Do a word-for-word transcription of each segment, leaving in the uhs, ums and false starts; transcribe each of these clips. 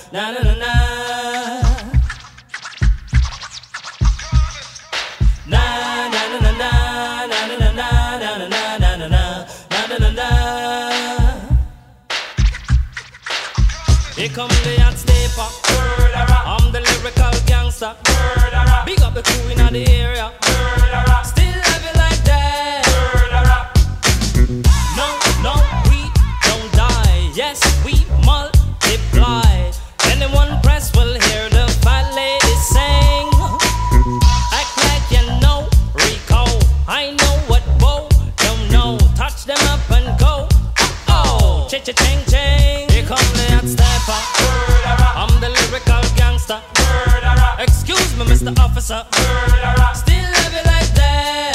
na na na na. Na na na na na na na na na na na na na na na na. Here come the hot stepper. I'm the lyrical gangster. Big up the crew in the area. Still love you like that. No, no, we don't die. Yes, we multiply. Anyone press will hear the fat lady sing. Act like you know Rico. I know what Bo don't know. Touch them up and go. Oh, cha-cha-ching ching. Here come the hot stepper. I'm the lyrical gangster. Excuse me, Mister Officer. Still love you like that.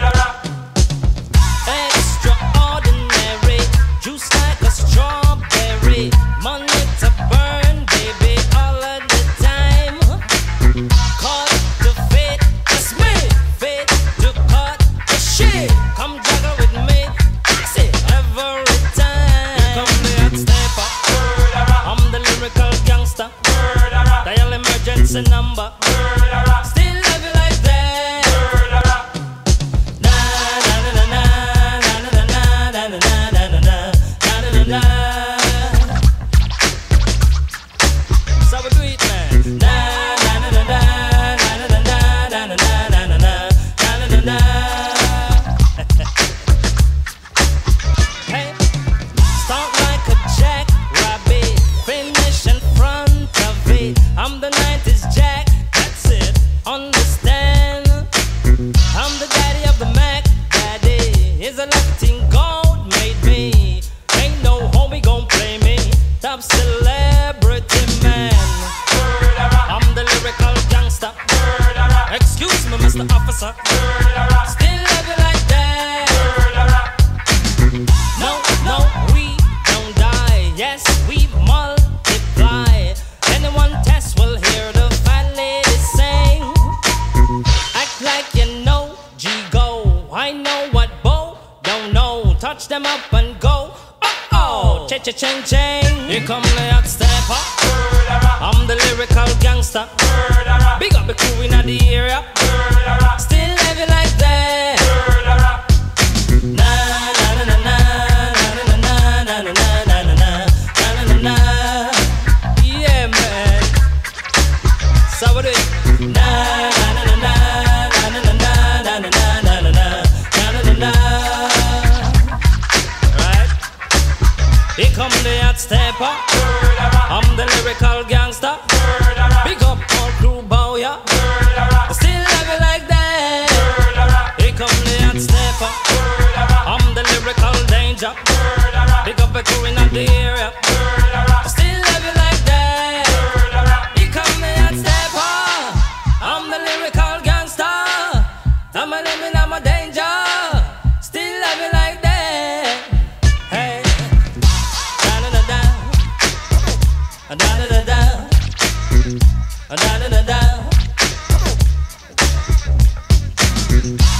Extraordinary, juice like a strawberry. Money to burn, baby, all of the time. Cut to fit, that's me. Fit to cut the shit. Come juggle with me, fix it every time. Here come the hot stepper. I'm the lyrical gangster. Dial emergency number. Still love you like that. Na na na na na na na na na na na na na na. So we do it, man. Na na na na na na na na na na na na na na na. Hey, start like a jackrabbit, finish in front of it. I'm the nineties Jack, that's it, understand? I'm the daddy of the Mac, daddy. Is a lucky thing God made me. Ain't no homie gon' play me. Top celebrity man. I'm the lyrical gangster. Excuse me, Mister Officer. Still love you like that. No, no, we don't die. Yes, we multiply. Anyone test will hear the fat lady sing. Act like you know G-Go. I know what Bo don't know. Touch them up and go. Oh-oh, cha-cha-ching-ching. Here come the hot stepper. I'm the lyrical gangster. Big up the crew in the area. Still love you like that. Na na na na na na na na na na na na na na. Yeah, man. So we do it. Na na na na na na na na na na na na na na. Right? Here come the hot stepper. I'm the lyrical gangster. Big up all crew bow ya. Still love you like that. Here come the hot stepper. I'm the lyrical danger. Big up the crew in the area. Still love you like that. Here come the hot stepper. I'm the lyrical gangster. I'm a limit, I'm a danger. Still love you like that. Hey, da da da da, da da da da, da da da da.